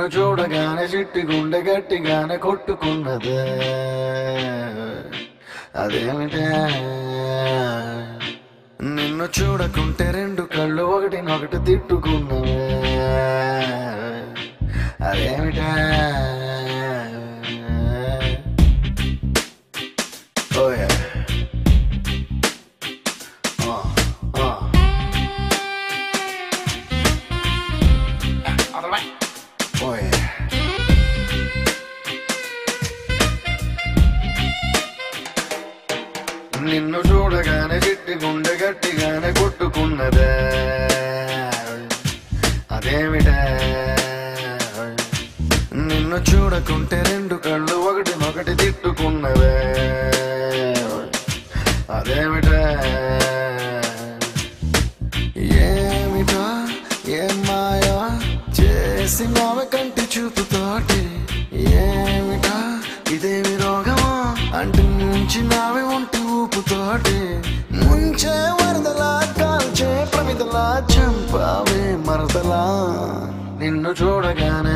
నిన్ను చూడగానే చిట్టి గుండె గట్టిగానే కొట్టుకున్నదే అదేమిటే నిన్ను చూడకుంటే రెండు కళ్ళు ఒకటినొకటి తిట్టుకున్నవే అదేమిటే ఓయే నిన్ను చూడగానే చిట్టి గుండె గట్టిగానే కొట్టుకున్నదే అదేమిటే నిన్ను చూడకుంటే రెండు కళ్ళు ఒకటినొకటి తిట్టుకున్నవే అదేమిటే ఏమిటో ఏం మాయా చేసినావే కంటి చూపుతోటి ఏమిటా ఇదేమి రోగమా అంటి నుంచి నావే ఒంటి ఊపుతోటి ముంచే వరదలా కాల్చే ప్రమిదలా చంపావే మరదలా నిన్ను చూడగానే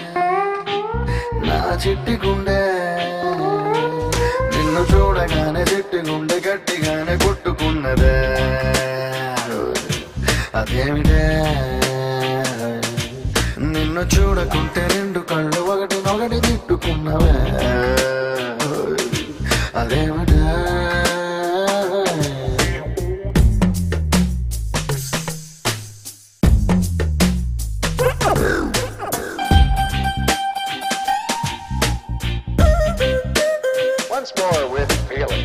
నా చిట్టి గుండె నిన్ను చూడగానే చిట్టి గుండె గట్టిగానే కొట్టుకున్నదే అదేమిటే నిన్ను చూడకుంటే రెండు కళ్ళు ఒకటినొకటి తిట్టుకున్నవే అదేమిటే Once more with feeling.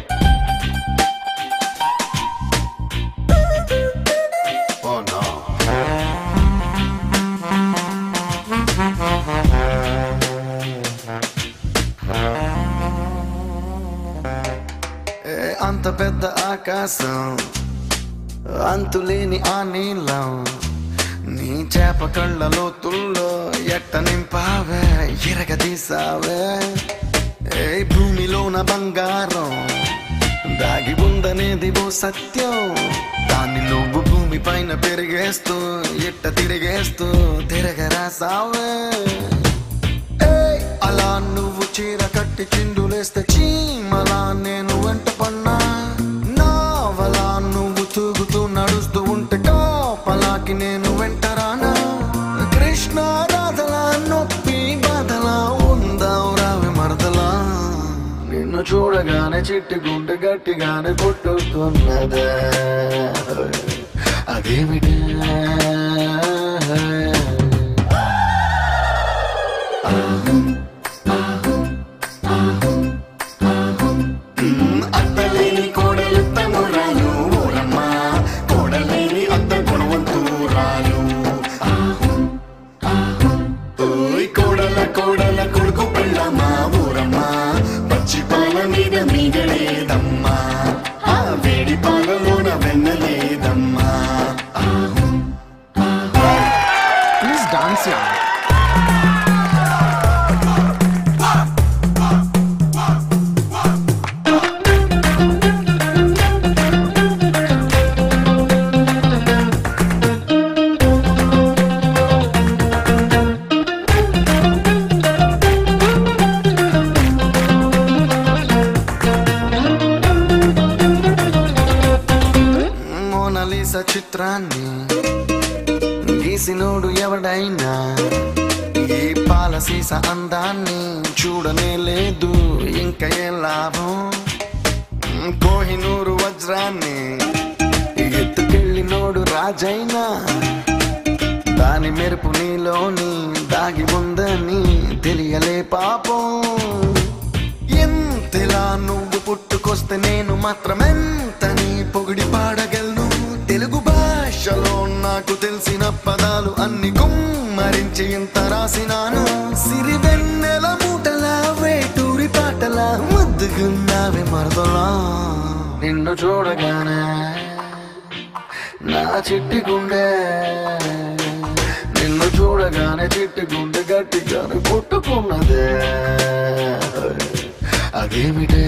Oh no. అంత పెద్ద ఆకాశం అంతులేని ఆ నీలం నీ చేప కళ్ళ లోతుల్లో ఎట్ట నింపావే ఎరగదీసావే ఏ భూమిలోన బంగారం దాగి ఉందనేది ఓ సత్యం దాన్ని నువ్వు భూమి పైన పెరిగేస్తూ ఎట్ట తిరిగేస్తూ తిరగరాసావే అలా నువ్వు చీర కట్టి చిందులేస్తే చీమలా నేను వెంట పన్నా నావలా నువ్వు తూగుతూ నడుస్తూ ఉంటే కాపలాకి నేను వెంటరానా కృష్ణ రాధలా నొప్పి బాధలా ఉందావు రావి మరదలా నిన్ను చూడగానే చిట్టి గుండె గట్టిగానే కొట్టుతున్నదే అదేమిటే అత్తలేని కోడలు తమ్మురాలు ఊరమ్మా కోడలేని అత్త గుణవంతురాలు కోడల కోడల కొడుకు పెళ్ళమ్మా ఊరమ్మా పచ్చి పాల మీద మిగలేదమ్మా ఆ వేడి పాలలోన వెన్నలేదమ్మా ప్లీజ్ డాన్స్ యా మోనాలిసా చిత్రాన్ని గీసినోడు ఎవడైనా ఈ పాల సీస అందాన్ని చూడనే లేదు ఇంకా ఏ లాభం కోహినూరు వజ్రాన్ని ఎత్తుకెళ్ళినోడు రాజైనా దాని మెరుపు నీలోని దాగి ఉందని తెలియలే పాపం ఎంతలా నువ్వు పుట్టుకొస్తే నేను మాత్రమెంతని పొగిడి పాడగలను తెలుగు భాషలో నాకు తెలిసిన పదాలు అన్ని కుమ్మరించి ఇంత రాసినాను సిరివెన్నెల మూటలా వేటూరి పాటలా ముద్దుగున్నావే మరదలా నిన్ను చూడగానే నా చిట్టి గుండె నిన్ను చూడగానే చిట్టి గుండె గట్టిగానే కొట్టుకున్నదే అదేమిటే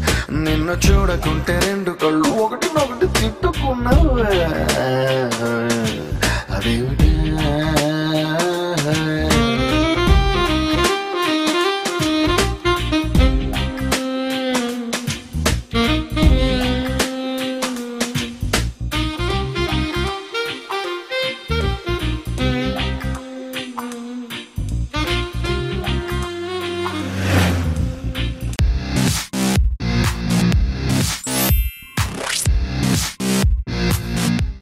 నిన్ను చూడకుంటే రెండు కళ్ళు ఒకటినొకటి తిట్టుకున్నావే